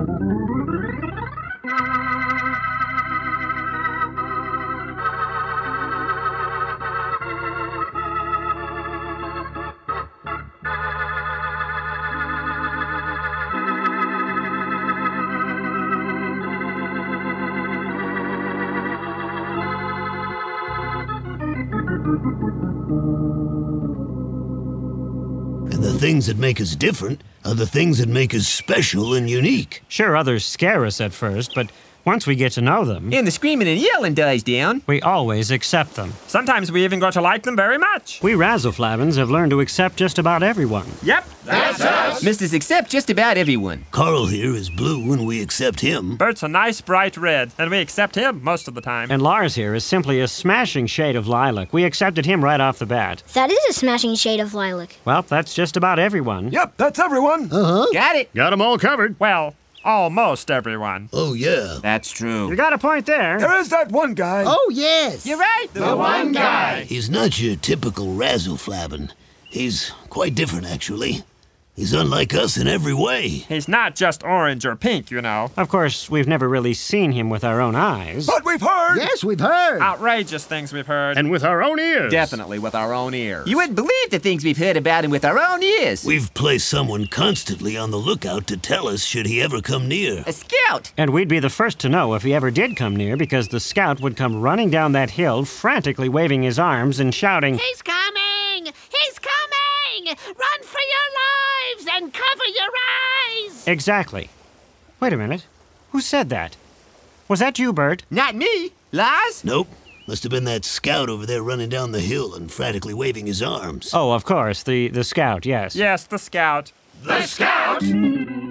And the things that make us different are the things that make us special and unique. Sure, others scare us at first, but once we get to know them, And the screaming and yelling dies down. we always accept them. Sometimes we even got to like them very much. We Razzleflavins have learned to accept just about everyone. Yep, that's us. Misters accept just about everyone. Carl here is blue and we accept him. Bert's a nice bright red, and we accept him most of the time. And Lars here is simply a smashing shade of lilac. We accepted him right off the bat. That is a smashing shade of lilac. Well, that's just about everyone. Yep, that's everyone. Got it. Got them all covered. Well, almost everyone. Oh, yeah. That's true. You got a point there. There is that one guy. Oh, yes. You're right. The one guy. He's not your typical Razzleflabbin. He's quite different, actually. He's unlike us in every way. He's not just orange or pink, you know. Of course, we've never really seen him with our own eyes. But we've heard. Yes, we've heard. Outrageous things we've heard. And with our own ears. Definitely with our own ears. You wouldn't believe the things we've heard about him with our own ears. We've placed someone constantly on the lookout to tell us should he ever come near. A scout. And we'd be the first to know if he ever did come near, because the scout would come running down that hill, frantically waving his arms and shouting, He's coming! He's coming! Run for your lives and cover your eyes! Exactly. Wait a minute. Who said that? Was that you, Bert? Not me. Lars? Nope. Must have been that scout over there running down the hill and frantically waving his arms. Oh, of course, the scout, yes. Yes, the scout. The Scout?